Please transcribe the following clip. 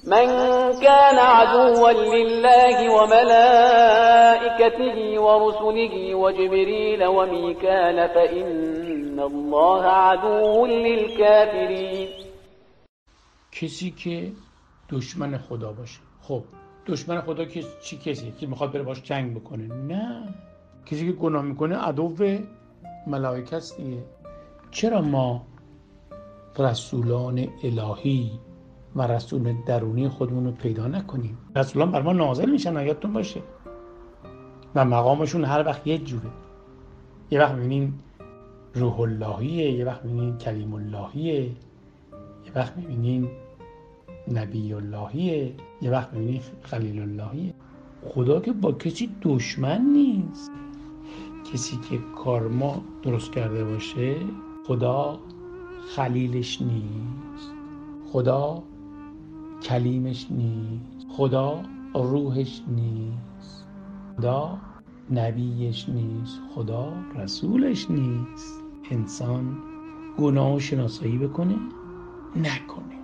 من كان عدوا لله وملائكته ورسله وجبريل وميكال فإن الله عدو للكافرین. کسی که دشمن خدا باشه. خب دشمن خدا چی کسی؟ که میخواد بره باش جنگ بکنه؟ نه، کسی که گناه میکنه عدو ملائکه است دیگه. چرا ما رسولان الهی و رسول درونی خودمون رو پیدا نکنیم؟ رسولان بر ما نازل میشن، یادتون باشه، و مقامشون هر وقت یه جوره. یه وقت میبینین روح اللهیه، یه وقت میبینین کلیم اللهیه، یه وقت میبینین نبی اللهیه، یه وقت میبینین خلیل اللهیه. خدا که با کسی دشمن نیست. کسی که کارما درست کرده باشه خدا خلیلش نیست، خدا کلیمش نیست، خدا روحش نیست، خدا نبیش نیست، خدا رسولش نیست. انسان گناه و شناسایی بکنه نکنه.